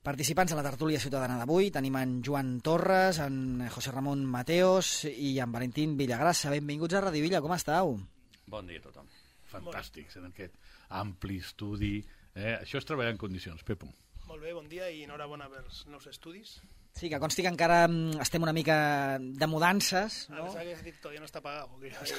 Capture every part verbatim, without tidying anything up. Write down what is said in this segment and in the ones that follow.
Participants de la tertúlia ciutadana d'avui tenim en Joan Torres, en José Ramon Mateos i en Valentín Villagrasa. Benvinguts a Ràdio Villa, com estàu? Bon dia a tothom. Fantàstics, en aquest ampli estudi. Eh? Això és treballar en condicions, Pepo. Molt bé, bon dia i enhorabona pels nous estudis. Sí, que consti que encara estem una mica de mudances, no? no? Ah, que has dit todavía no està pagat.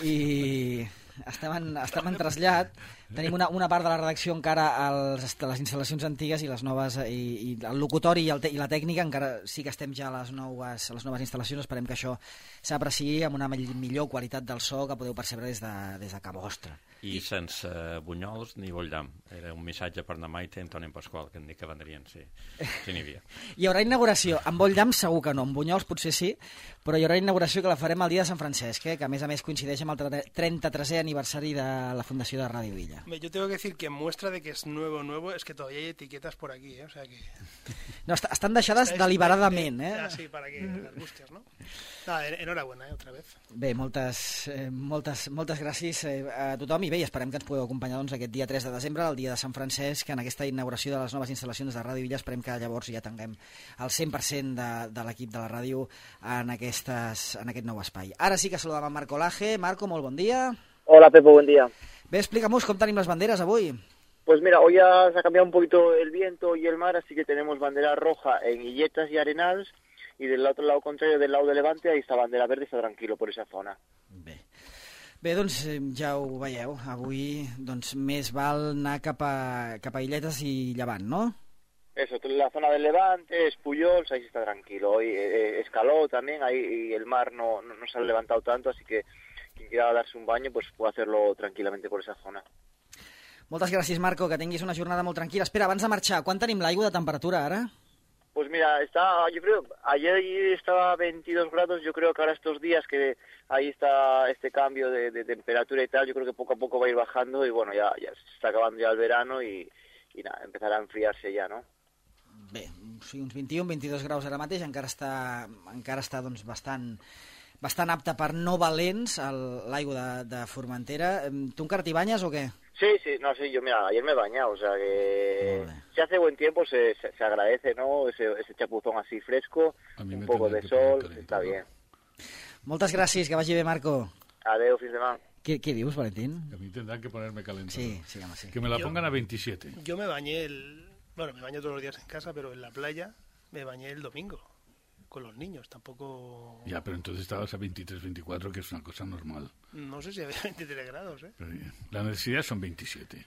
I estem en, estem en trasllat. Tenim una, una part de la redacció encara als, a les instal·lacions antigues i les noves, i, i el locutori i, el te, i la tècnica encara sí que estem ja a les noves, a les noves instal·lacions. Esperem que això s'apreciï amb una millor qualitat del so que podeu percebre des de, des de casa vostra. I sense bunyols ni bollam. Era un missatge per na Maite i Antoni Pasqual, que em dic que vendrien, sí, si n'hi havia. Hi haurà inauguració. Amb bollam segur que no, amb bunyols potser sí, però hi haurà inauguració que la farem el dia de Sant Francesc, eh? Que a més a més coincideix amb el trenta-tresè aniversari de la fundació de Ràdio Villa. Yo tengo que decir que muestra de que es nuevo, nuevo, es que todavía hay etiquetas por aquí, ¿eh? O sea que... No, est estan deixades deliberadament, eh? Ah, sí, para que las busques, ¿no? No, enhorabuena, eh, otra vez. Bé, moltes, eh, moltes, moltes gràcies eh, a tothom i bé, esperem que ens podeu acompanyar doncs, aquest dia tres de desembre, el dia de Sant Francesc, en aquesta inauguració de les noves instal·lacions de Ràdio Villa. Esperem que llavors ja tinguem el cent per cent de, de l'equip de la ràdio en, aquestes, en aquest nou espai. Ara sí que saludem a Marco Laje. Marco, molt bon dia. Hola, Pepo, buen día. Bé, explica'm-nos com tenim les banderes avui. Pues mira, hoy ya se ha cambiado un poquito el viento y el mar, así que tenemos bandera roja en Illetas y Arenals, y del otro lado contrario, del lado de Levante, ahí está bandera verde, está tranquilo por esa zona. Bé, Bé doncs ja ho veieu, avui doncs, més val anar cap a, cap a Illetes i Llevant, no? Eso, la zona del Levante, Espullols, ahí sí está tranquilo. Hoy eh, Escaló también, ahí y el mar no, no, no se ha levantado tanto, así que quien quiera darse un baño pues puede hacerlo tranquilamente por esa zona. Moltes gràcies, Marco, que tinguis una jornada molt tranquil·la. Espera, abans de marxar, quan tenim l'aigua de temperatura ara? Pues mira, está, yo creo, ayer estaba veintidós grados, yo creo que ahora estos días que ahí está este cambio de, de temperatura y tal, yo creo que poco a poco va a ir bajando y bueno, ya, ya se está acabando ya el verano y, y nada, empezará a enfriarse ya, ¿no? Bé, o sigui, uns vint-i-un vint-i-dos graus ara mateix, encara està, encara està doncs, bastant, bastant apta per no valents l'aigua de, de Formentera. Tu encara t'hi banyes o què? Sí, sí, no, sí, yo mira, ayer me he bañado, o sea que si hace buen tiempo se, se, se agradece, ¿no? Ese, ese chapuzón así fresco, un poco de sol, está bien. Moltes gràcies, que vagi bé, Marco. Adeu, fins demà. ¿Qué, ¿Qué dius, Valentín? A mí tendrán que ponerme calentador. Sí, sí, sí. Que me la yo, pongan a veintisiete. Yo me bañé el... Bueno, me baño todos los días en casa, pero en la playa me bañé el domingo con los niños, tampoco... Ya, pero entonces estabas a veintitrés, veinticuatro, que es una cosa normal. No sé si había veintitrés grados, ¿eh? Pero la necesidad son veintisiete.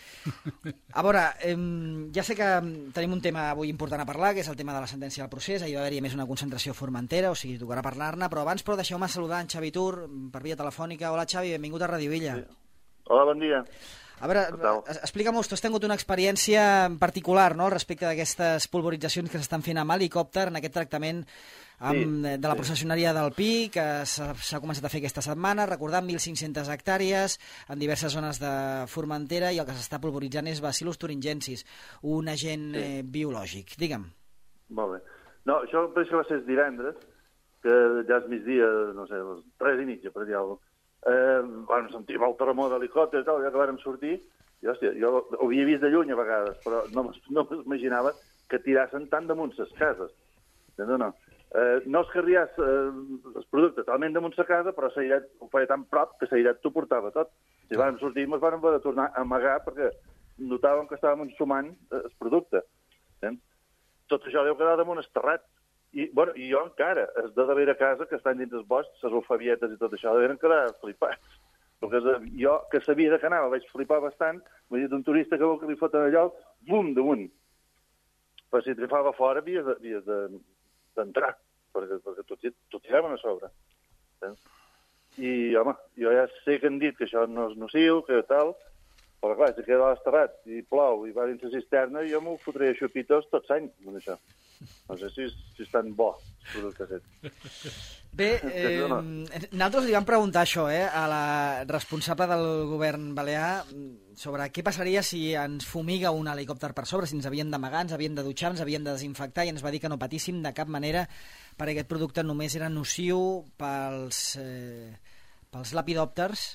A veure, eh, ja sé que tenim un tema avui important a parlar, que és el tema de la sentència del procés. Ahir va haver-hi més una concentració a Formentera, o sigui, tocarà parlar-ne, però abans, però deixeu-me saludar en Xavi Tur per via telefònica. Hola, Xavi, benvingut a Ràdio Villa. Sí. Hola, bon dia. A veure, explica'm-ho, tu has tingut una experiència particular, no?, respecte d'aquestes polvoritzacions que s'estan fent amb helicòpter, en aquest tractament amb, sí, de la sí. processionària del Pi, que s'ha començat a fer aquesta setmana, recordant mil cinc-centes hectàrees en diverses zones de Formentera, i el que s'està polvoritzant és Bacillus thuringiensis, un agent sí. eh, biològic. Digue'm. Molt bé. No, això penso que va ser divendres, que ja és migdia, no sé, les tres i mitja, per dir alguna cosa. Eh, bueno, sentim el terremó d'helicòpter i tal, ja que vàrem sortir, i hòstia, jo ho havia vist de lluny a vegades, però no, no m'imaginava que tirassen tant damunt les cases. No, no. Eh, no és que arribés eh, el producte totalment damunt la casa, però l'airet ho feia tan prop que l'airet t'ho portava tot. Si vàrem sortir, ens vàrem poder tornar a amagar perquè notàvem que estàvem ensumant el producte. Eh? Tot això deu quedar damunt el terrat. I, bueno, i jo encara, els de darrere casa, que estan dins dels boscs, les alfabietes i tot això, deveren quedar flipats. Perquè jo, que sabia de que anava, vaig flipar bastant, m'he dit un turista que veu que li foten allò, bum, damunt. Però si trifava fora, havies d'entrar, de, perquè, perquè t'ho tiraven a sobre. Eh? I, home, jo ja sé que han dit que això no és nociu, que tal, però clar, si queda desterrat i plou i va dins la cisterna, jo m'ho fotré a xupitos tots anys, amb això. No sé si, si és tan bo el producte aquest. Bé, eh, nosaltres li vam preguntar això eh, a la responsable del govern balear sobre què passaria si ens fumiga un helicòpter per sobre, si ens havíem d'amagar, ens havíem de dutxar, ens havíem de desinfectar, i ens va dir que no patíssim de cap manera perquè aquest producte només era nociu pels, eh, pels lepidòpters,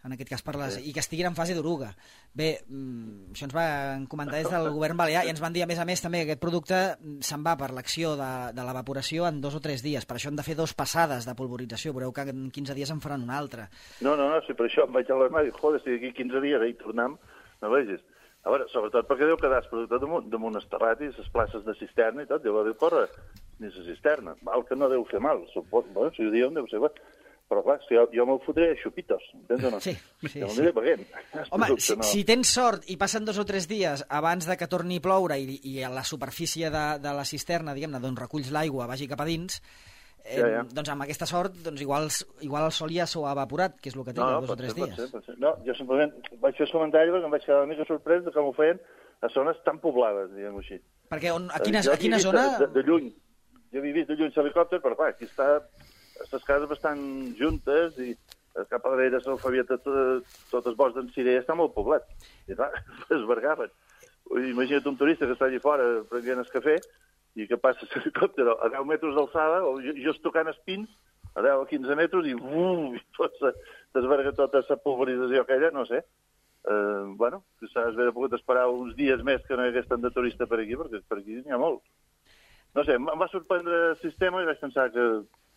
en aquest cas per les, sí. i que estiguin en fase d'oruga. Bé, mm, això ens van comentar des del govern balear i ens van dir, a més a més, també que aquest producte se'n va per l'acció de, de l'evaporació en dos o tres dies. Per això hem de fer dos passades de polvorització. Veureu que en quinze dies en faran una altra. No, no, no, si per això em vaig alarmar i dic, joder, si d'aquí quinze dies hi tornem, no vegis. A veure, sobretot perquè deu quedar el producte damunt, damunt el terrat i les places de cisterna i tot, deu haver córrer ni la cisterna. Val que no deu fer mal, suposo, bueno, si ho diem deu ser bé. Però clar, si jo, jo me'l fotré a xupitos, entens o no? Sí, sí, ja sí. Paguem. Home, si, no. si tens sort i passen dos o tres dies abans de que torni a ploure i, i a la superfície de, de la cisterna, diguem-ne, d'on reculls l'aigua vagi cap a dins, eh, ja, ja. doncs amb aquesta sort, doncs igual, igual el sol ja s'ho ha evaporat, que és el que triga no, no, dos o tres ser, dies. Pot ser, pot ser. No, jo simplement vaig fer el comentari perquè em vaig quedar una mica sorprès de com ho feien a zones tan poblades, diguem-ho així. Perquè on, a quina, jo a quina zona... De, de, de lluny. Jo he vist de lluny l'helicòpter, però clar, aquí està... les cases bastant juntes i cap a darrere l'alfabeta tot, tot el bosc d'en Ciré està molt poblat. I clar, es vergaven. Imagina't un turista que està allà fora prenent el cafè i que passa l'helicòpter a deu metres d'alçada o just tocant els pins a deu o quinze metres i uf, s'esverga tota la pulverització aquella, no sé. Eh, bueno, s'ha d'haver pogut esperar uns dies més que no hi hagués tant de turista per aquí, perquè per aquí n'hi ha molt. No sé, em va sorprendre el sistema i vaig pensar que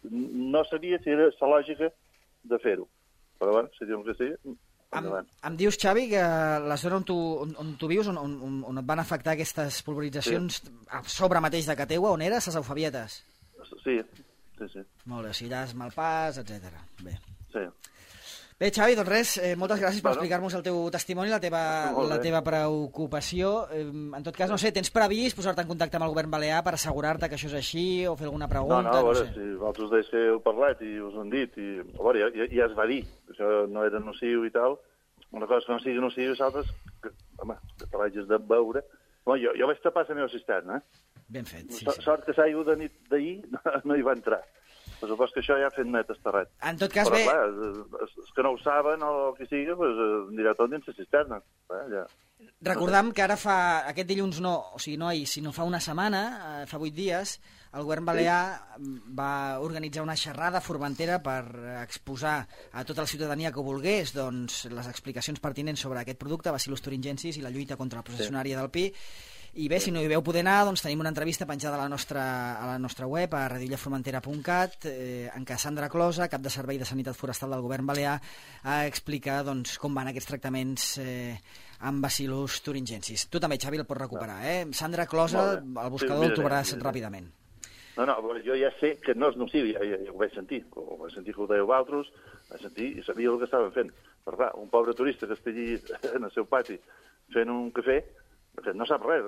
no sabia si era la lògica de fer-ho. Però bueno, si diem que sí, endavant. Em, em dius, Xavi, que la zona on tu, on, on tu vius, on, on, on et van afectar aquestes pulveritzacions, sí. a sobre mateix de Cateua, on eres, les Eufabietes? Sí, sí, sí. Molt bé, o sigui, allà és Malpàs, etcètera. Bé. Sí. Bé, Xavi, doncs res, eh, moltes gràcies per bueno. explicar-nos el teu testimoni, la teva, la teva preocupació. Eh, en tot cas, no sé, tens previst posar-te en contacte amb el govern balear per assegurar-te que això és així o fer alguna pregunta? No, no, a veure, no sé. si vosaltres deis que heu parlat i us ho han dit, i, a veure, ja, ja es va dir que això no era nociu i tal, una cosa que no sigui nociu i l'altra, que, home, que te l'hagis de veure. Bueno, jo, jo vaig tapar la meva cisterna, eh? Ben fet, sí, so, sí. Sort que l'aigua de nit d'ahir no, no hi va entrar. Per supost que això ja ha fet net esterrat. En tot cas, però, bé... clar, els que no ho saben o el que sigui, pues, anirà tot dins la cisterna. Eh, ja. Recordam que ara fa, aquest dilluns no, o sigui, no ahir, sinó fa una setmana, eh, fa vuit dies, el govern balear sí. va organitzar una xerrada a Formentera per exposar a tota la ciutadania que ho volgués doncs, les explicacions pertinents sobre aquest producte, Bacillus thuringiensis i la lluita contra la processió sí. del pi. I bé, si no hi veu poder anar, doncs tenim una entrevista penjada a la nostra, a la nostra web, a radiollaformentera punt cat, eh, en què Sandra Closa, cap de Servei de Sanitat Forestal del Govern Balear, explica doncs, com van aquests tractaments eh, amb Bacillus thuringiensis. Tu també, Xavi, el pots recuperar, eh? Sandra Closa, el buscador, sí, el trobaràs ràpidament. No, no, jo ja sé que no és nociu, ja, ja, ja ho vaig sentir, ho vaig sentir que ho dèieu altres, vaig sentir i sabia el que estaven fent. Però clar, un pobre turista que està allí en el seu pati fent un cafè, no sap res,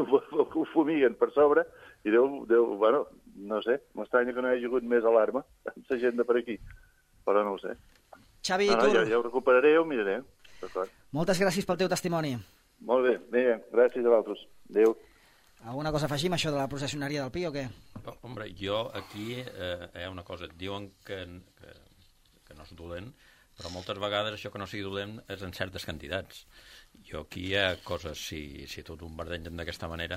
ho fumiguen per sobre i deu, deu bueno, no sé, m'estranya que no hi hagi hagut més alarma amb la gent de per aquí, però no ho sé. Xavi, no, no, tu... ja, ja ho recuperaré, ho miraré. Moltes gràcies pel teu testimoni. Molt bé, bé, gràcies a vosaltres. Adéu. Alguna cosa afegim, això de la processionària del Pi, o què? Oh, hombre, jo aquí eh, hi ha una cosa, et diuen que, que, que no és dolent, però moltes vegades això que no sigui dolent és en certes quantitats. Jo aquí hi ha coses, si, si tot un bardegen d'aquesta manera,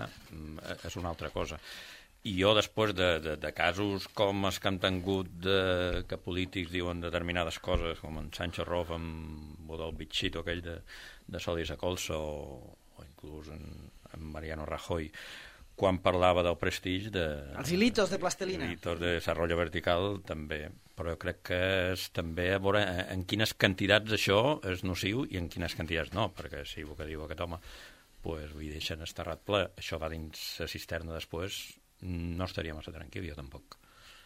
és una altra cosa. I jo, després de, de, de casos com els que han tingut de, que polítics diuen determinades coses, com en Sánchez Rof amb el del bitxito aquell de, de Solis a Colso, o, o inclús en, en Mariano Rajoy, quan parlava del prestigi de... Els hilitos de plastelina. Hilitos de desarrollo vertical, també. Però jo crec que és també a veure en quines quantitats això és nociu i en quines quantitats no, perquè si el que diu aquest home pues, ho deixen esterrat ple, això va dins la cisterna després, no estaria massa tranquil, jo tampoc.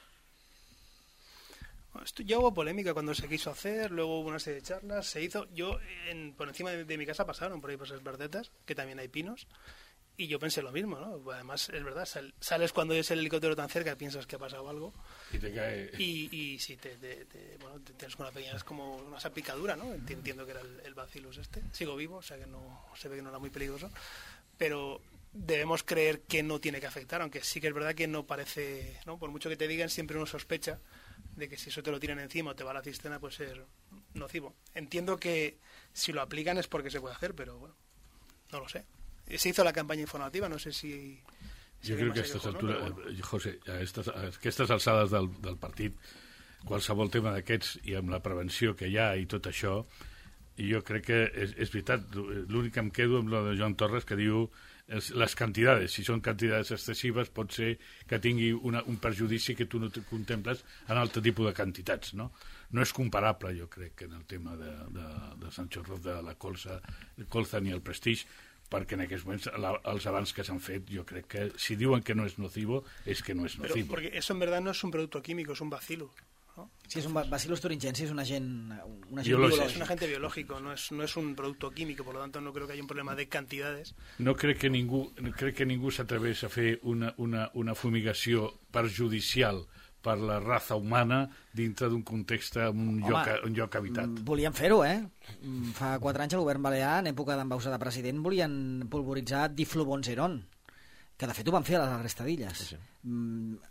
Ya hubo polémica cuando se quiso hacer, luego hubo una serie de charlas, se hizo, yo en, por encima de, de mi casa pasaron por ahí por esas verdetas, que también hay pinos, y yo pensé lo mismo, ¿no? Además, es verdad, sal, sales cuando es el helicóptero tan cerca y piensas que ha pasado algo. Y te cae... Y, y sí, te, te, te, bueno, te tienes una pequeña, es como una picadura, ¿no? Entiendo que era el, el bacillus este. Sigo vivo, o sea que no se ve que no era muy peligroso. Pero debemos creer que no tiene que afectar, aunque sí que es verdad que no parece, ¿no? Por mucho que te digan, siempre uno sospecha de que si eso te lo tiran encima o te va a la cisterna, puede ser nocivo. Entiendo que si lo aplican es porque se puede hacer, pero bueno, no lo sé. Se hizo la campaña informativa, no sé si... Jo crec que a aquestes altures, no? Bueno. José, a aquestes, a aquestes alçades del, del partit, qualsevol tema d'aquests i amb la prevenció que hi ha i tot això, i jo crec que és, és veritat, l'únic que em quedo amb la de Joan Torres que diu es, les quantitats, si són quantitats excessives pot ser que tingui una, un perjudici que tu no te contemples en altre tipus de quantitats, no? No és comparable, jo crec, que en el tema de, de, de Sancho Roth, de la colza, el colza ni el Prestige, perquè en aquests moments la, els avanços que s'han fet, jo crec que si diuen que no és nocivo, és que no és nocivo. Pero porque eso en verdad no es un producto químico, es un bacilo. ¿No? Sí, es un Bacillus thuringiensis, es un agente, un agente Biológico. biológico. Es un agente biológico, no es, no es un producto químico, por lo tanto no creo que haya un problema de cantidades. No crec que ningú, crec que ningú s'atreveix a fer una, una, una fumigació perjudicial per la raça humana dintre d'un context, un, Home, lloc, un lloc habitat. Volien fer-ho, eh? Fa quatre anys el govern balear, en època d'en Bausa de president, volien pulvoritzar diflubonzeron, que de fet ho van fer a la resta d'illes. Sí, sí. Mm,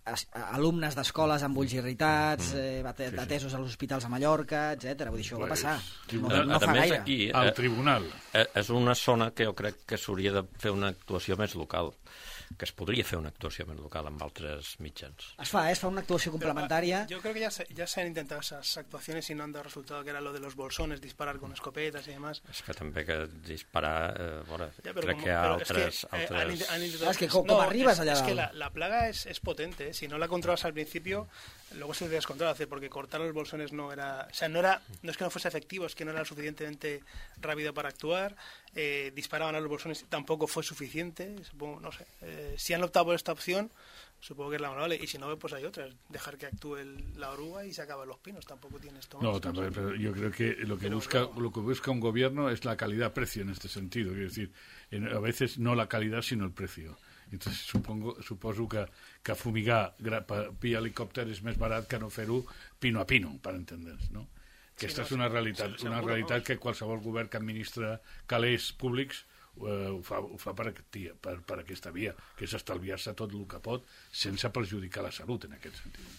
alumnes d'escoles amb ulls irritats, eh, atesos als hospitals a Mallorca, etcètera. Vull dir, això va passar. No, no fa gaire. Aquí, al tribunal. És una zona que jo crec que s'hauria de fer una actuació més local, que es podria fer una actuació més local amb altres mitjans. Es fa, eh? Es fa una actuació complementària. Pero, yo creo que ya se, ya se han intentado esas actuaciones y no han dado resultado, que era lo de los bolsones, disparar con escopetas y demás. És que també que disparar, eh, bueno, ya, crec como, que hi ha altres... Es que, altres... Eh, han, han intentado... Es que com, no, com arribes allà es, dalt? Es que la, la plaga es, es potente, ¿eh? Si no la controlas al principio, luego se descontrola, porque cortar los bolsones no era... O sea, no era no es que no fuese efectivo, es que no era lo suficientemente rápido para actuar, eh, disparaban a los bolsones, tampoco fue suficiente, supongo, no sé. Eh, si han optado por esta opción, supongo que es la honorable, y si no, pues hay otra, dejar que actúe el, la oruga y se acaban los pinos, tampoco tiene esto. No, tampoco, pero yo creo que lo que, busca, lo que busca un gobierno es la calidad-precio en este sentido, es decir, en, a veces no la calidad, sino el precio. Entonces supongo, suposo que, que fumigar via helicòpter és més barat que no fer-ho pino a pino, per entendre's, no? Aquesta sí, no, és una realitat, sí, una realitat que qualsevol govern que administra calés públics eh, ho fa, ho fa per, per, per aquesta via, que és estalviar-se tot el que pot sense perjudicar la salut en aquest sentit.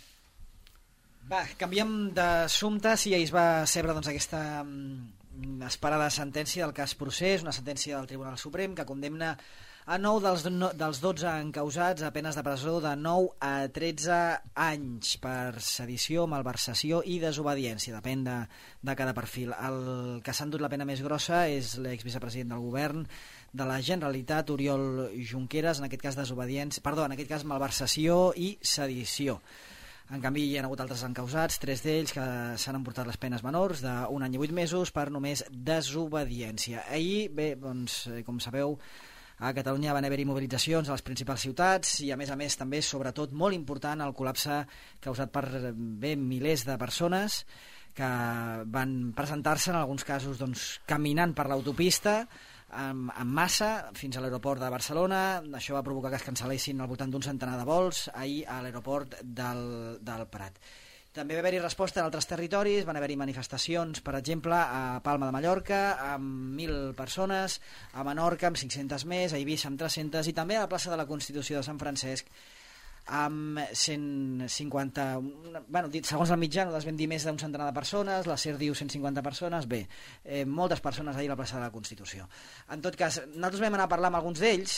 Va, canviem d'assumpte. Si ahir es va cebre doncs, aquesta mm, esperada sentència del cas Procés, una sentència del Tribunal Suprem que condemna a nou dels, no, dels dotze encausats a penes de presó de nou a tretze anys per sedició, malversació i desobediència, depèn de, de cada perfil. El que s'ha endut la pena més grossa és l'exvicepresident del govern de la Generalitat, Oriol Junqueras, en aquest cas desobediència, perdó, en aquest cas malversació i sedició. En canvi, hi ha hagut altres encausats, tres d'ells que s'han emportat les penes menors d'un any i vuit mesos per només desobediència. Ahir, bé, doncs, com sabeu, a Catalunya van haver-hi mobilitzacions a les principals ciutats i, a més a més, també, sobretot, molt important, el col·lapse causat per bé milers de persones que van presentar-se, en alguns casos, doncs, caminant per l'autopista en, en massa fins a l'aeroport de Barcelona. Això va provocar que es cancel·lessin al voltant d'un centenar de vols ahir a l'aeroport del, del Prat. També va haver-hi resposta en altres territoris, van haver-hi manifestacions, per exemple, a Palma de Mallorca, amb mil persones, a Menorca, amb cinc-centes més, a Eivissa, amb tres-centes, i també a la plaça de la Constitució de Sant Francesc, amb cent cinquanta... Bueno, segons el mitjà, no es van dir més d'un centenar de persones, la SER diu cent cinquanta persones, bé, eh, moltes persones ahir a la plaça de la Constitució. En tot cas, nosaltres vam anar a parlar amb alguns d'ells,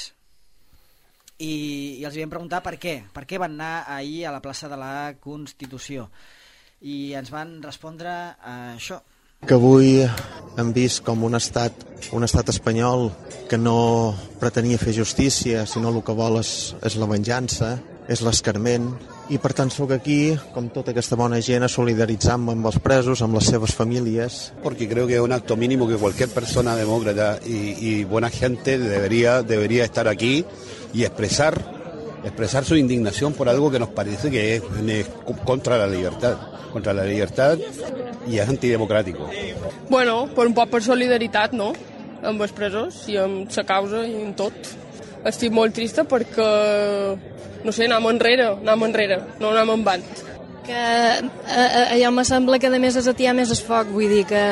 I, i els vam preguntar per què, per què van anar ahir a la plaça de la Constitució, i ens van respondre a això. Que avui hem vist com un estat, un estat espanyol que no pretenia fer justícia, sinó el que vol és, és la venjança, és l'escarment, i per tant sóc aquí, com tota aquesta bona gent, a solidaritzar-me amb els presos, amb les seves famílies. Porque creo que es un acto mínimo que cualquier persona demócrata y, y buena gente debería, debería estar aquí y expresar, expresar su indignación por algo que nos parece que es, es contra la libertad, contra la libertad i és antidemocràtic. Bueno, per un poc per solidaritat, no?, amb els presos i amb la causa i en tot. Estic molt trista perquè, no sé, anem enrere, anem enrere, no anem endavant. Que eh, allò me sembla que a més és atiar més el foc, vull dir que,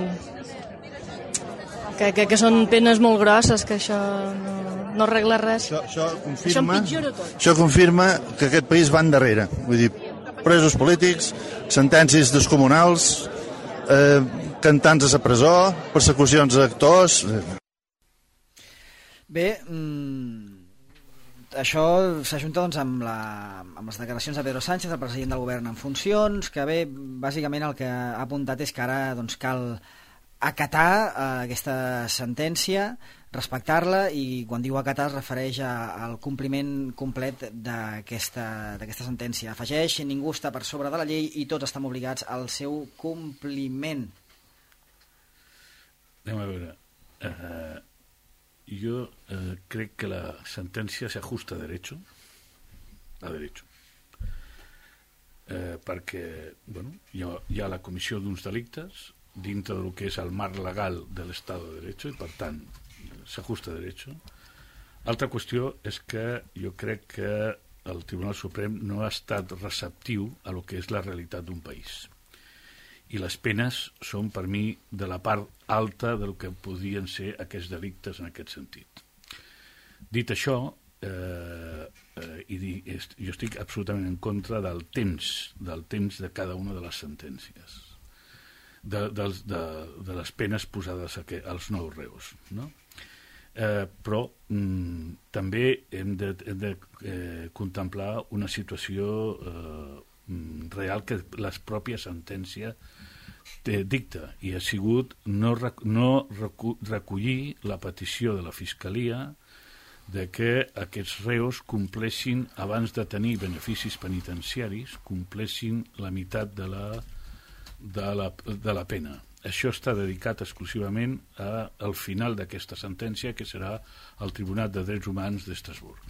que, que, que són penes molt grosses, que això no, no arregla res. Això, això confirma, això tot. Això confirma que aquest país va endarrere, vull dir, presos polítics, sentències descomunals, eh, cantants a la presó, persecucions a actors... Bé, mmm, això s'ajunta doncs, amb, la, amb les declaracions de Pedro Sánchez, el president del govern en funcions, que bé, bàsicament el que ha apuntat és que ara doncs, cal acatar eh, aquesta sentència, respectar-la, i quan diu acatar es refereix a, al compliment complet d'aquesta d'aquesta sentència. Afegeix, ningú està per sobre de la llei i tots estan obligats al seu compliment. Anem a veure. Uh, jo uh, crec que la sentència s'ajusta a derecho, a derecho. Eh, perquè bueno, hi, ha, hi ha la comissió d'uns delictes dintre del que és el marc legal de l'estat de derecho i per tant s'ajusta a derecho. Altra qüestió és que jo crec que el Tribunal Suprem no ha estat receptiu a lo que és la realitat d'un país i les penes són per mi de la part alta del que podien ser aquests delictes en aquest sentit. Dit això, eh, eh, i di, est, jo estic absolutament en contra del temps del temps de cada una de les sentències, de, de, de, de les penes posades a que, als nous reus, no? Eh, però mm, també hem de, hem de eh, contemplar una situació eh, real que la pròpia sentència té, dicta, i ha sigut no, no recu recollir la petició de la Fiscalia de que aquests reus compleixin, abans de tenir beneficis penitenciaris, compleixin la meitat de la, de la, de la pena. Això està dedicat exclusivament a, al final d'aquesta sentència, que serà el Tribunal de Drets Humans d'Estrasburg.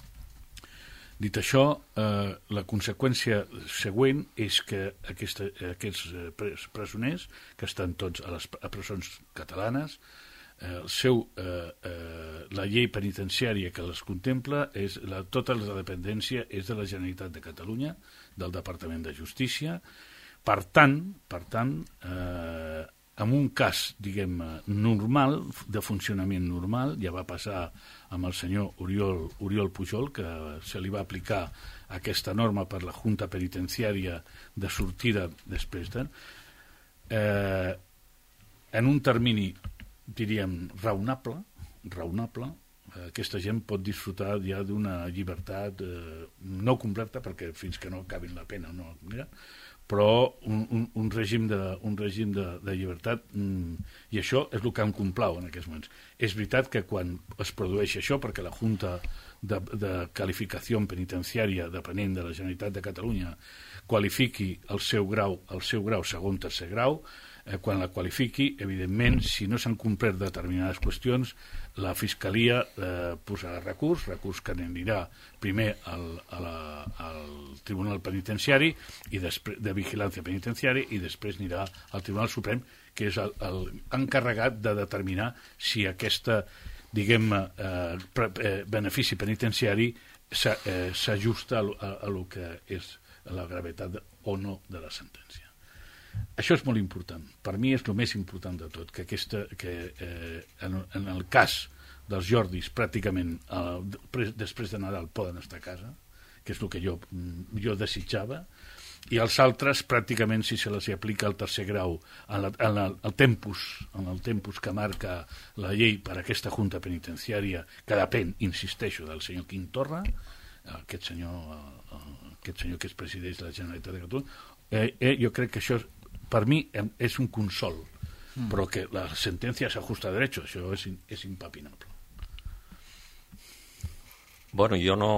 Dit això, eh, la conseqüència següent és que aquesta, aquests presoners, que estan tots a les a presons catalanes, eh, el seu, eh, eh, la llei penitenciària que les contempla, és la, tota la dependència és de la Generalitat de Catalunya, del Departament de Justícia. Per tant, per tant eh, en un cas, diguem, normal, de funcionament normal, ja va passar amb el senyor Oriol, Oriol Pujol, que se li va aplicar aquesta norma per la Junta Penitenciària de sortida després de... Eh, en un termini, diríem, raonable, raonable, aquesta gent pot disfrutar ja d'una llibertat eh, no completa, perquè fins que no acabin la pena no, mira, però un, un, un règim, de, un règim de, de llibertat, mm, i això és el que em complau en aquests moments. És veritat que quan es produeix això, perquè la Junta de, de Calificació Penitenciària, depenent de la Generalitat de Catalunya, qualifiqui el seu grau, el seu grau segon, tercer grau, eh, quan la qualifiqui, evidentment, si no s'han complert determinades qüestions, la Fiscalia eh, posarà recurs, recurs que anirà primer al, a la, al Tribunal Penitenciari i després de Vigilància Penitenciària i després anirà al Tribunal Suprem, que és el, el encarregat de determinar si aquesta, diguem, eh, eh, benefici penitenciari s'ajusta a, a, a lo que és la gravetat o no de la sentència. Això és molt important. Per mi és el més important de tot, que, aquesta, que eh, en, en el cas dels Jordis pràcticament eh, després de Nadal poden estar a casa, que és el que jo, jo desitjava, i els altres pràcticament si se les aplica el tercer grau en, la, en la, el tempus, en el tempus que marca la llei per a aquesta Junta Penitenciària, que depèn, insisteixo, del senyor Quim Torra, aquest senyor, aquest senyor que es presideix la Generalitat de Catalunya, eh, eh, jo crec que això per mi és un consol, mm. però que la sentència s'ajusta a derecho, això és, és impapinable. Bueno, jo no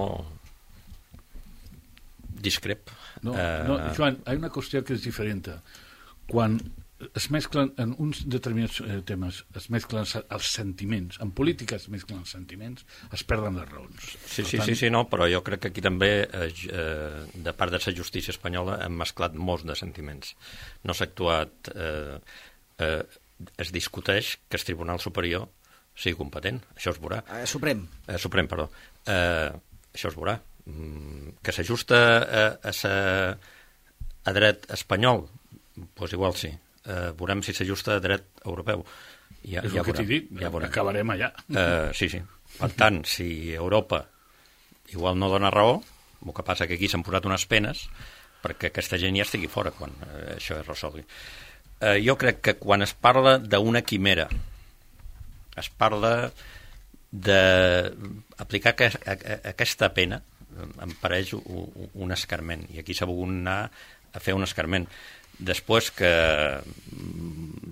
discrep. No, eh... no, Joan, hi ha una qüestió que és diferent. Quan es mesclen en uns determinats eh, temes, es mesclen els sentiments, en política es mesclen els sentiments, es perden les raons. Sí, sí, tant... sí, sí, no, però jo crec que aquí també, eh, de part de la justícia espanyola, hem mesclat molts de sentiments. No s'ha actuat... Eh, eh, es discuteix que el Tribunal Superior sigui competent, això es veurà. Eh, Suprem. Eh, Suprem, perdó. Eh, això es veurà. Mm, que s'ajusta a, a, sa, a dret espanyol, doncs igual sí. Uh, veurem si s'ajusta a dret europeu. Ja, és ja el que t'he dit, ja acabarem allà. Uh, sí, sí. Per tant, si Europa igual no dona raó, el que passa que aquí s'han posat unes penes perquè aquesta gent ja estigui fora quan uh, això es resolgui. Uh, jo crec que quan es parla d'una quimera, es parla d'aplicar que, a, a, aquesta pena, em pareix un, un escarment, i aquí s'ha volgut anar a fer un escarment. Després que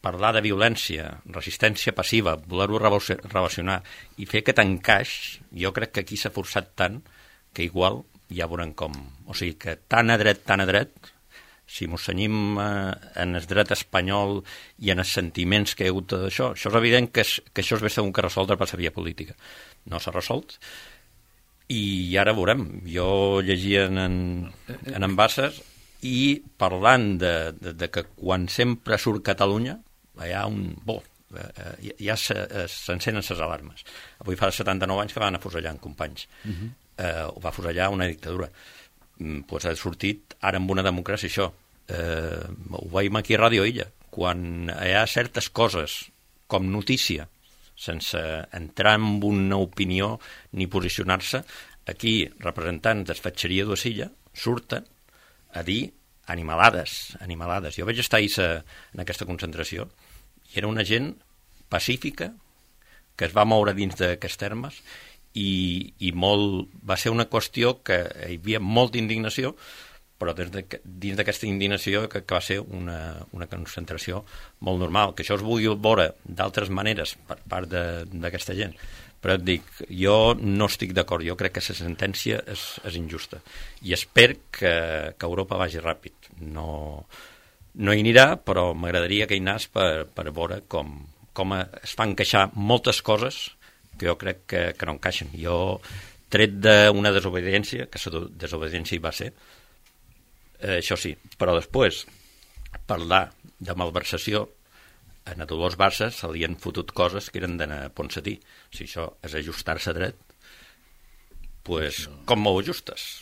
parlar de violència, resistència passiva, voler-ho relacionar i fer aquest encaix, jo crec que aquí s'ha forçat tant que igual ja veurem com. O sigui que tan a dret, tan a dret, si mos cenyim eh, en el dret espanyol i en els sentiments que hi ha hagut d'això, això és evident que, és, que això es ve segur que resoldre per la via política. No s'ha resolt i ara veurem. Jo llegia en, en, en Embasses i parlant de, de, de que quan sempre surt Catalunya hi ha un... Bo, eh, ja s'encenen les alarmes. Avui fa setanta-nou anys que van afusellar en companys. Uh-huh. eh, ho va afusellar una dictadura. Pues ha sortit ara amb una democràcia això. Eh, ho veiem aquí a Ràdio Illa. Quan hi ha certes coses com notícia, sense entrar en una opinió ni posicionar-se, aquí representants de Fatxeria de Silla surten a dir animalades, animalades. Jo vaig estar ahir en aquesta concentració i era una gent pacífica que es va moure dins d'aquests termes i, i molt, va ser una qüestió que hi havia molta indignació, però des de, dins d'aquesta indignació que, que va ser una, una concentració molt normal. Que això es vulgui veure d'altres maneres per part d'aquesta gent, però et dic, jo no estic d'acord, jo crec que la sentència és, és injusta i espero que, que Europa vagi ràpid. No, no hi anirà, però m'agradaria que hi anés per, per veure com, com es fan encaixar moltes coses que jo crec que, que no encaixen. Jo, tret d'una desobediència, que la desobediència hi va ser, eh, això sí, però després parlar de malversació, a Dolors Bassa se li han fotut coses que eren d'anar a Ponsatí. Si això és ajustar-se dret, pues, com m'ho ajustes?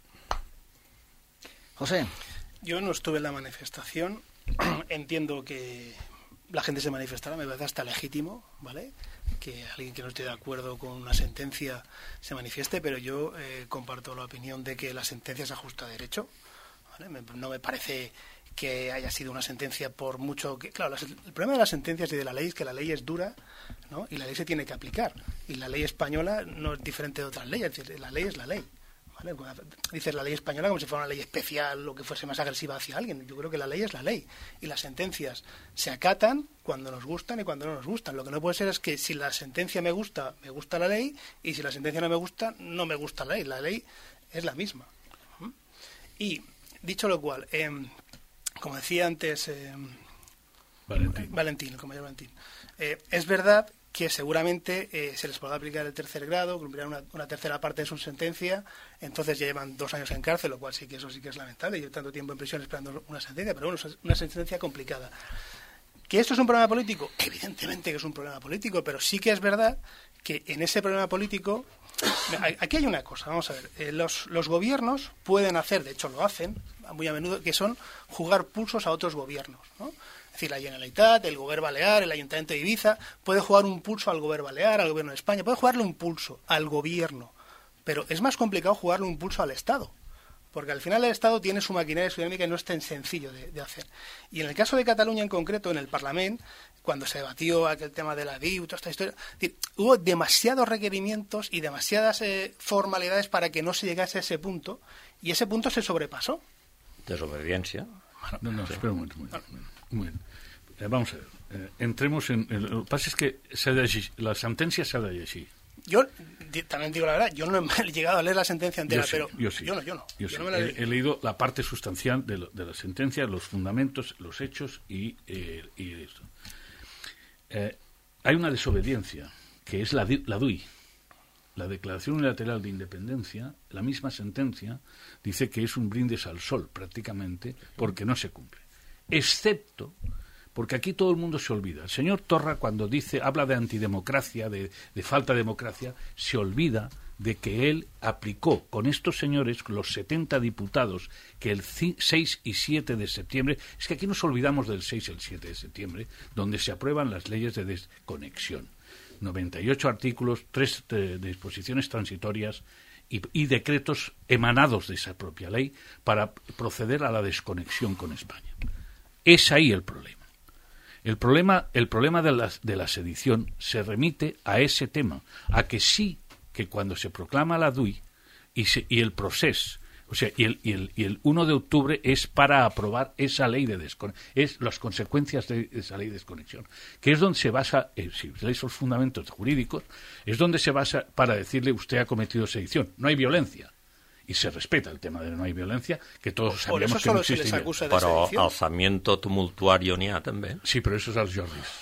José. Yo no estuve en la manifestación, entiendo que la gente se manifestará, me parece hasta legítimo, ¿vale? Que alguien que no esté de acuerdo con una sentencia se manifieste, pero yo eh, comparto la opinión de que la sentencia se ajusta a derecho, ¿vale? Me, no me parece que haya sido una sentencia por mucho que... Claro, las, el problema de las sentencias y de la ley es que la ley es dura, ¿no? Y la ley se tiene que aplicar. Y la ley española no es diferente de otras leyes, es decir, la ley es la ley. ¿Vale? Dices la ley española como si fuera una ley especial o que fuese más agresiva hacia alguien. Yo creo que la ley es la ley y las sentencias se acatan cuando nos gustan y cuando no nos gustan. Lo que no puede ser es que si la sentencia me gusta, me gusta la ley, y si la sentencia no me gusta, no me gusta la ley. La ley es la misma. Y dicho lo cual, eh, como decía antes eh, Valentín, Valentín, como yo Valentín, eh, es verdad que seguramente eh, se les podrá aplicar el tercer grado, cumplirán una, una tercera parte de su sentencia, entonces ya llevan dos años en cárcel, lo cual sí que eso sí que es lamentable, llevan tanto tiempo en prisión esperando una sentencia, pero bueno, es una sentencia complicada. ¿Que esto es un problema político? Evidentemente que es un problema político, pero sí que es verdad que en ese problema político, aquí hay una cosa, vamos a ver, eh, los, los gobiernos pueden hacer, de hecho lo hacen muy a menudo, que son jugar pulsos a otros gobiernos, ¿no? Es decir, la Generalitat, el Govern Balear, el Ayuntamiento de Ibiza, puede jugar un pulso al Govern Balear, al Gobierno de España, puede jugarle un pulso al gobierno, pero es más complicado jugarle un pulso al Estado, porque al final el Estado tiene su maquinaria su dinámica y no es tan sencillo de, de hacer. Y en el caso de Cataluña en concreto, en el Parlamento, cuando se debatió aquel tema de la D I U, toda esta historia, es decir, hubo demasiados requerimientos y demasiadas eh, formalidades para que no se llegase a ese punto, y ese punto se sobrepasó. Desobediencia. No, no, espera un momento. Muy bien, muy bien. Eh, vamos a ver. Eh, entremos en... en lo que pasa es que se de, la sentencia se ha de llegir. Yo también digo la verdad, yo no he llegado a leer la sentencia entera, yo sí, pero yo, sí. yo no, yo no. Yo, yo sí. no me la he, he leído la parte sustancial de, lo, de la sentencia, los fundamentos, los hechos y, eh, y esto. Eh, hay una desobediencia, que es la, la D U I. La Declaración Unilateral de Independencia, la misma sentencia, dice que es un brindis al sol, prácticamente, porque no se cumple. Excepto, porque aquí todo el mundo se olvida. El señor Torra, cuando dice, habla de antidemocracia, de, de falta de democracia, se olvida de que él aplicó con estos señores, con los setenta diputados, que el seis y siete de septiembre, es que aquí nos olvidamos del seis y el siete de septiembre, donde se aprueban las leyes de desconexión. noventa y ocho artículos, tres de, de disposiciones transitorias y, y decretos emanados de esa propia ley para proceder a la desconexión con España. Es ahí el problema. El problema, el problema de, la, de la sedición se remite a ese tema, a que sí que cuando se proclama la D U I y, se, y el proceso O sea, y el, y el, y el uno de octubre es para aprobar esa ley de desconexión, es las consecuencias de esa ley de desconexión, que es donde se basa, eh, si leéis los fundamentos jurídicos, es donde se basa para decirle usted ha cometido sedición. No hay violencia. Y se respeta el tema de no hay violencia, que todos sabíamos que no existia. Però alzamiento tumultuario n'hi ha, també. Sí, però això és els Jordis.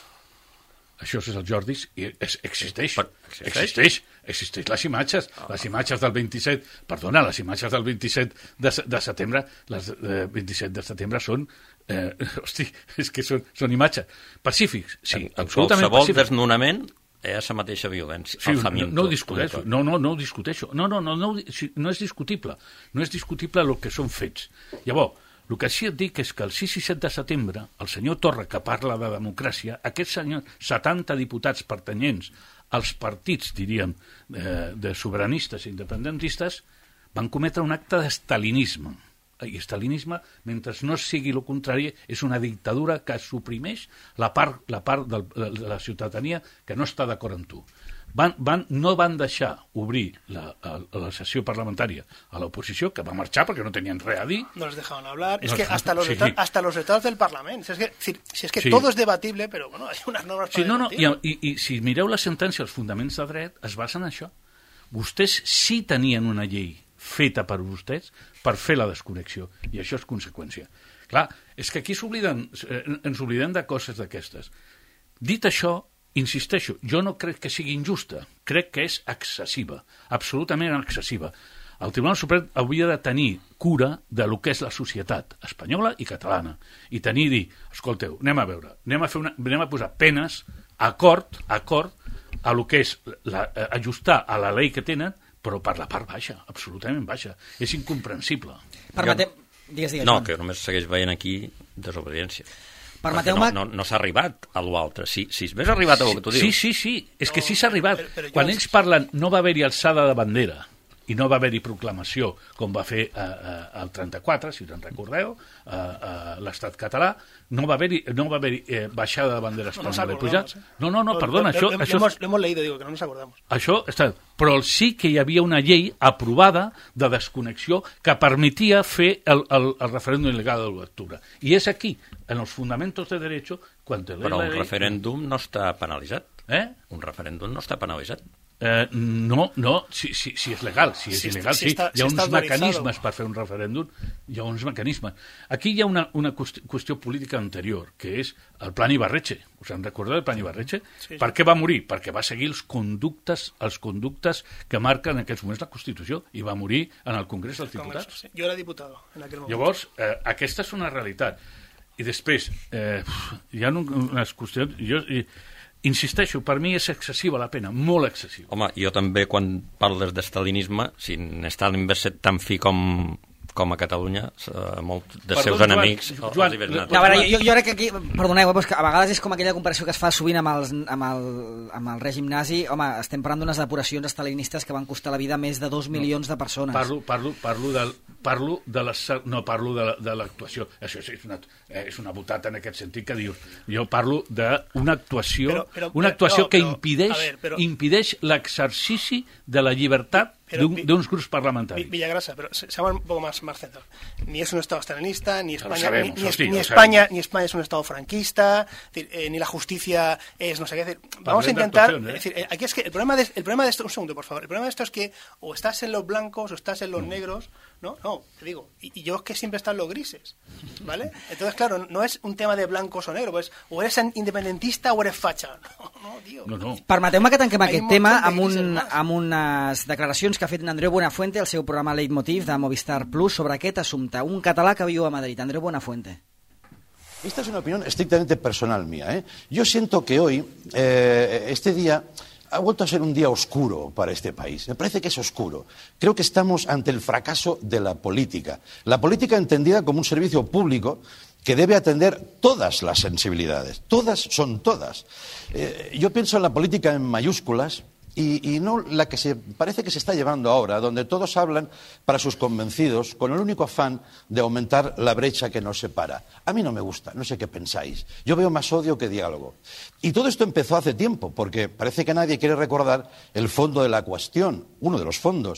Això és els Jordis i es, existeix, existeix, existeix les imatges, ah. les imatges del vint-i-set, perdona, les imatges del vint-i-set de, de setembre, les eh, vint-i-set de setembre són, eh, hosti, és que són, són imatges pacífics, sí, en, absolutament qualsevol pacífics. Desnonament és la mateixa violència, sí, alzamiento. No, no ho discuteixo, no, no, no ho discuteixo, no, no, no, no, no és discutible, no és discutible el que són fets. Llavors, el que sí et dic és que el sis i set de setembre, el senyor Torra, que parla de democràcia, aquests senyors, setanta diputats pertanyents als partits, diríem, eh, de sobiranistes i independentistes, van cometre un acte d'estalinisme. I estalinisme, mentre no sigui el contrari, és una dictadura que suprimeix la part, la part del, de la ciutadania que no està d'acord amb tu. Van, van, no van deixar obrir la, la, la sessió parlamentària a l'oposició, que va marxar perquè no tenien res a dir. No les dejaban hablar. No, es que hasta los, sí. letrados, hasta los letrados del Parlament. Si es que, si, si es que sí. todo es debatible, pero bueno, hay unas normas sí, para no, no, debatir. i, i, I si mireu la sentència, els fonaments de dret es basen en això. Vostès sí tenien una llei feta per vostès per fer la desconnexió, i això és conseqüència. Clar, és que aquí s'obliden, eh, ens oblidem de coses d'aquestes. Dit això, insisteixo, jo no crec que sigui injusta, crec que és excessiva, absolutament excessiva. El Tribunal Suprem hauria de tenir cura de lo que és la societat espanyola i catalana, i tenir i dir, escolteu, anem a veure, anem a, fer una, anem a posar penes, acord, acord, a lo que és la, ajustar a la llei que tenen, però per la part baixa, absolutament baixa. És incomprensible. Permetem... Digues, digues, no, Joan. que només segueix veient aquí desobediència. Permeteu-me... No, no, no s'ha arribat a l'altre. Si, si més arribat a el que tu dius. Sí, sí, sí. És que sí s'ha arribat. Però, però Quan jo... ells parlen no va haver-hi alçada de bandera i no va haver-hi proclamació com va fer eh, eh, el trenta-quatre, si te'n recordeu, eh, eh, l'estat català, no va haver-hi no va haver eh, baixada de bandera espanyola. No, no, ¿eh? no, no, no, perdona. Lo, Això, lo, això, lo, hemos, lo hemos leído, digo, que no nos acordamos. Això està... Però sí que hi havia una llei aprovada de desconnexió que permetia fer el, el, el referèndum il·legal de l'u d'octubre. I és aquí, en els fonamentos de derecho... Quan te Però un ley... referèndum no està penalitzat. Eh? Un referèndum no està penalitzat. Eh, no, no, si, si, si és legal, si és si il·legal, si sí. Està, hi ha si uns mecanismes per fer un referèndum, hi ha uns mecanismes. Aquí hi ha una, una qüestió política anterior, que és el plan Ibarretxe. Us en recordeu del plan Ibarretxe? Sí, sí. Per què va morir? Perquè va seguir els conductes, els conductes que marquen en aquests moments la Constitució, i va morir en el Congrés dels Diputats. Sí. Jo era diputado en aquell moment. Llavors, eh, aquesta és una realitat. I després, eh, hi ha unes qüestions... Jo, i, insisteixo, per mi és excessiva la pena, molt excessiva. Home, jo també, quan parles d'estalinisme, si Stalin va ser tan fi com, com a Catalunya, eh, molts dels seus Joan, enemics... Joan, els no, a veure, jo, jo crec que aquí, perdoneu, però és que a vegades és com aquella comparació que es fa sovint amb, els, amb, el, amb el règim nazi. Home, estem parlant d'unes depuracions estalinistes que van costar la vida a més de dos milions no, de persones. Parlo, parlo, parlo, de, parlo de la, no parlo de l'actuació. Això és una, és una butata en aquest sentit que dius. Jo parlo d'una actuació, però, però, una actuació no, però, que impideix, ver, però... impideix l'exercici de la llibertat de un, d'uns grups parlamentaris. Villagrasa, pero seamos un poco más, más centrados. Ni es un Estado estalinista, ni España, sabemos, ni, ni, sí, ni España, ni España es un Estado franquista, es decir, eh, ni la justicia es no sé qué. Es decir, vamos a intentar, ¿eh? Es decir, eh, aquí es que el problema de el problema de esto, un segundo por favor, el problema de esto es que o estás en los blancos o estás en los mm. negros, no, no, te digo, y, y yo es que siempre están los grises, ¿vale? Entonces claro, no es un tema de blancos o negros, pues o eres independentista o eres facha, no, no, tío. No, no. Permeteu-me que tanquem aquest tema amb, un, amb unes declaracions que ha fet Andreu Buenafuente al seu programa Leitmotiv de Movistar Plus sobre aquest assumpte. Un català que viu a Madrid, Andreu Buenafuente. Esta es una opinión estrictamente personal mía, ¿eh? Yo siento que hoy, eh, este día, ha vuelto a ser un día oscuro para este país. Me parece que es oscuro. Creo que estamos ante el fracaso de la política. La política entendida como un servicio público que debe atender todas las sensibilidades. Todas son todas. Eh, yo pienso en la política en mayúsculas y, y no la que se parece que se está llevando ahora, donde todos hablan para sus convencidos con el único afán de aumentar la brecha que nos separa. A mí no me gusta, no sé qué pensáis. Yo veo más odio que diálogo. Y todo esto empezó hace tiempo, porque parece que nadie quiere recordar el fondo de la cuestión, uno de los fondos.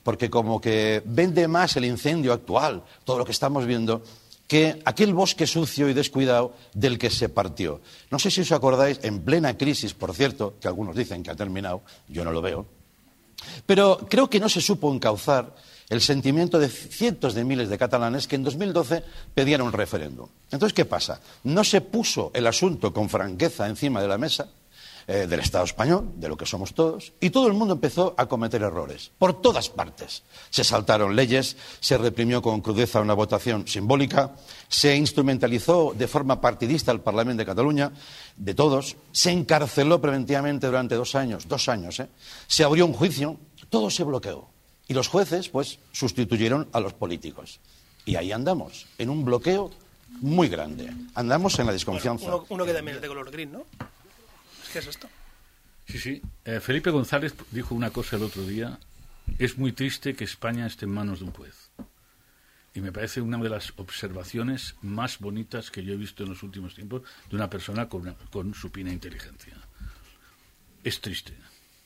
porque como que vende más el incendio actual, todo lo que estamos viendo, que aquel bosque sucio y descuidado del que se partió. No sé si os acordáis, en plena crisis, por cierto, que algunos dicen que ha terminado, yo no lo veo, pero creo que no se supo encauzar el sentimiento de cientos de miles de catalanes que en dos mil doce pedían un referéndum. Entonces, ¿qué pasa? No se puso el asunto con franqueza encima de la mesa eh, del Estado español, de lo que somos todos, y todo el mundo empezó a cometer errores, por todas partes. Se saltaron leyes, se reprimió con crudeza una votación simbólica, se instrumentalizó de forma partidista el Parlamento de Cataluña, de todos, se encarceló preventivamente durante dos años, dos años, ¿eh? Se abrió un juicio, todo se bloqueó. Y los jueces, pues, sustituyeron a los políticos. Y ahí andamos, en un bloqueo muy grande. Andamos en la desconfianza. Bueno, uno, uno que también es de color gris, ¿no? ¿Qué es esto? Sí, sí. Eh, Felipe González dijo una cosa el otro día. Es muy triste que España esté en manos de un juez. Y me parece una de las observaciones más bonitas que yo he visto en los últimos tiempos de una persona con, una, con supina inteligencia. És triste.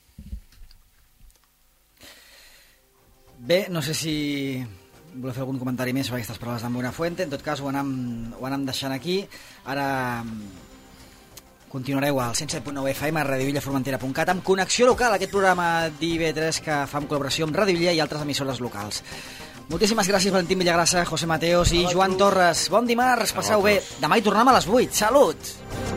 Bé, no sé si voleu fer algun comentari més sobre aquestes paraules d'en Buenafuente. En tot cas, ho anem, ho anem deixant aquí. Ara continuareu al cent set punt nou F M a radio illa formentera punt cat amb Connexió Local, aquest programa d'I V tres que fa en col·laboració amb Radio Illa i altres emissores locals. Moltíssimes gràcies, Valentín Villagrasa, José Mateos i Joan Torres. Bon dimarts, passeu bé. Demà hi tornem a les vuit. Salut!